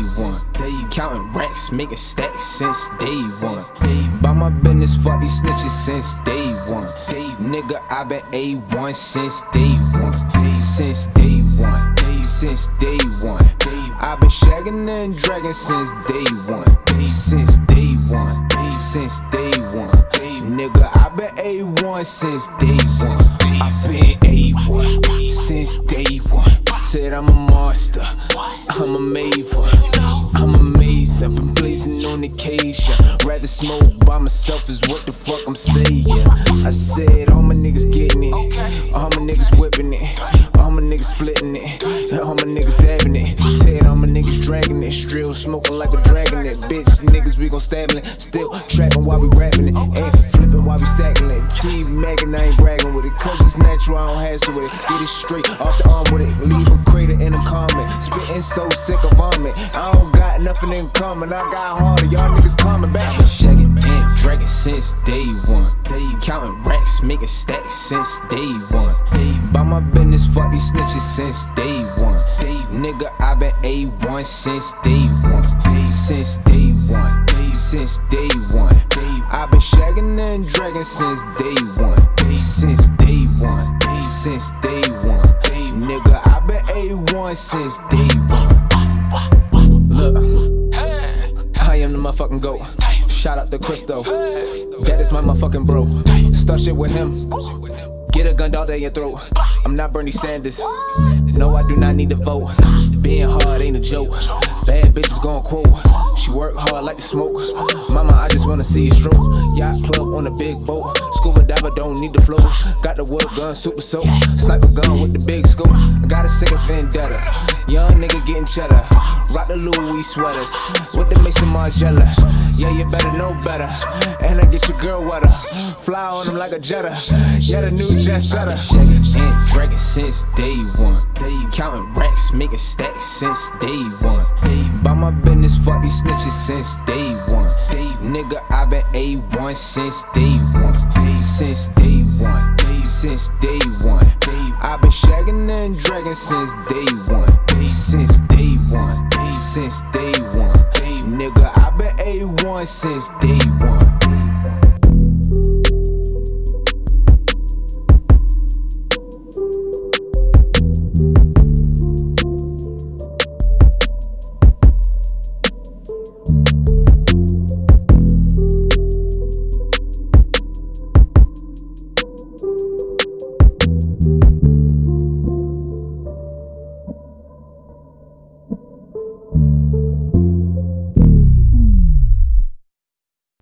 one. Counting racks, making stacks since day one. By my business, fuck these snitches since day one. Nigga, I been A1 since day one. Since day one. Since day one. I been shagging and dragging since day one. Since day one. Since day one. Nigga, I been A1 since day one. I been A1 since day one. Said I'm a monster, I'm a maven, I'm amazing. Been blazing on occasion. Rather smoke by myself is what the fuck I'm saying. I said all my niggas getting it, all my niggas whipping it, all my niggas splitting it, all my niggas dabbing it. Said all my niggas dragging it, still smoking like a dragon it. Bitch niggas we gon' stabbing it, still trapping while we rapping it, and flipping while we stacking it. T-Maggin', I ain't bragging with it, cause it's natural, I don't hassle with it. Get it straight off the arm with it, leave a crater in a comment. Spitting so sick of vomit, I don't got nothing in common, I got harder, y'all niggas coming back. Shagging and dragging since day one. Counting racks, making stacks since day one. By my business, fuck these snitches since day one. Nigga, I been A1 since day one. Since day one. Since day one. I been shagging and dragging since day one. Since day one. Since day one. Nigga, I been A1 since day one. Look, I am the motherfucking GOAT. Shout out to Christo, that is my motherfucking bro. Start shit with him, get a gun down down your throat. I'm not Bernie Sanders, no I do not need to vote. Being hard ain't a joke, bad bitches gon' quote. She work hard like the smoke, mama I just wanna see you stroke. Yacht club on a big boat, scuba diver don't need to float. Got the wood gun super soap, sniper gun with the big scope. I got a second vendetta, young nigga getting cheddar. Rock the Louis sweaters, with the Mason Margiela. Yeah, you better know better, and I get your girl wetter. Fly on them like a Jetta, yeah the new jet setter. Shagging and dragging since day one. Counting racks, making stacks since day one. By my business, fuck these snitches since day one. Nigga, I been A1 since day one. Since day one. Since day one. I been shagging and dragging since day one. Since day one. Since day one. Nigga, I been A1 since day one.